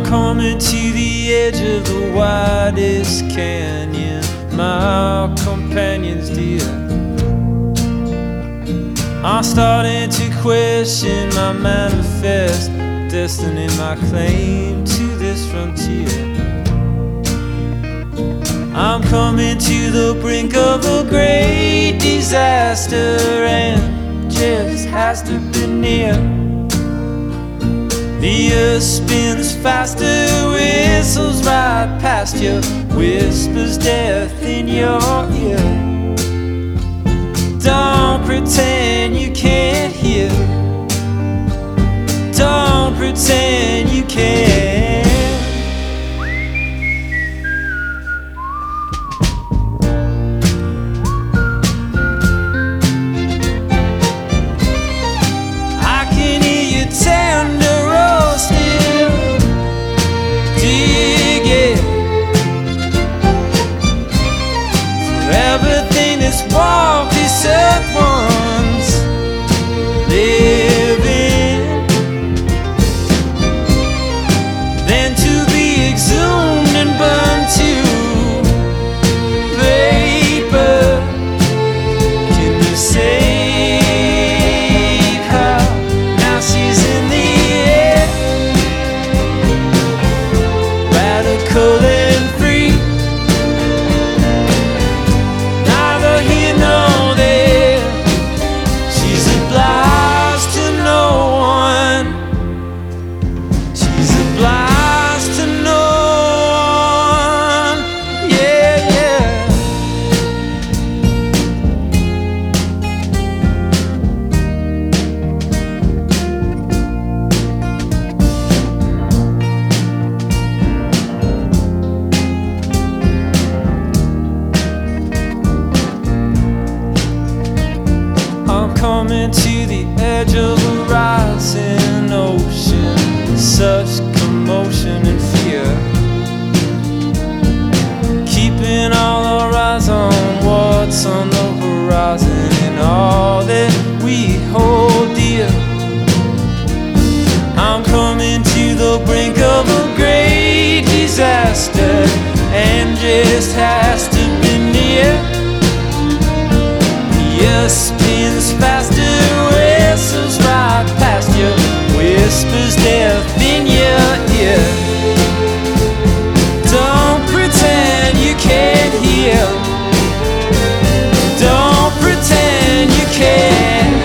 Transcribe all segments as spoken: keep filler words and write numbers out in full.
I'm coming to the edge of the widest canyon, my companions dear. I'm starting to question my manifest destiny, my claim to this frontier. I'm coming to the brink of a great disaster, and just has to be near. The earth spins faster, whistles right past you, whispers death in your ear. Don't pretend you can't hear, don't pretend you can't. I can hear you tender roasting, dig it for everything that's walked this earth once, living, then to be exhumed and burned to vapor. Can you save her? Now she's in the air, radical and free, neither here nor there. She's obliged to no one, she's obliged to no one, yeah, yeah. I'm coming to the edge of a rising ocean, such commotion and fear, keeping all our eyes on what's on the horizon and all that we hold dear. I'm coming to the brink of a great disaster, and just has to be near. Yes, spins faster, whistles right past you, whispers death in your ear. Don't pretend you can't hear, don't pretend you can't.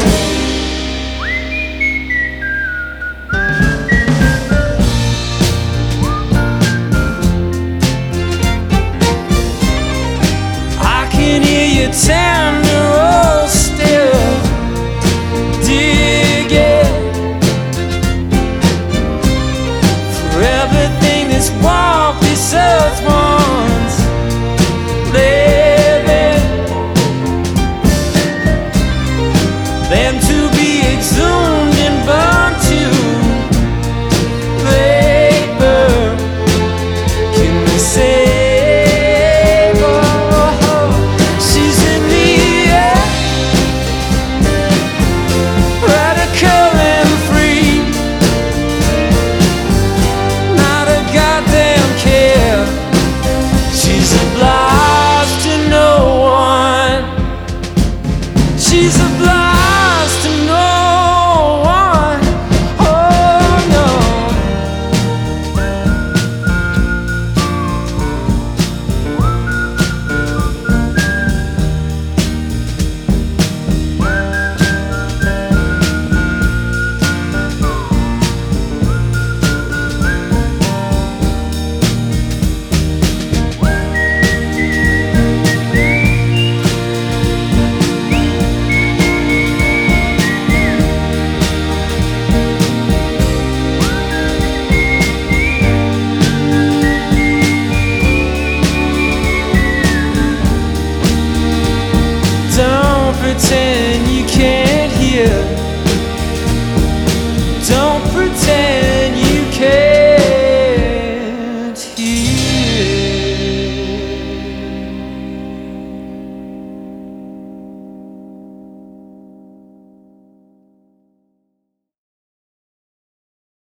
I can hear you tender roasting, dig it for everything that's walked this earth once, living, then to be exhumed and burned to vapor. Can we save her? She's in the air, radical and free, not a goddamn care. She's obliged to no one, she's obliged to no one, oh no. Don't pretend you can't hear, don't pretend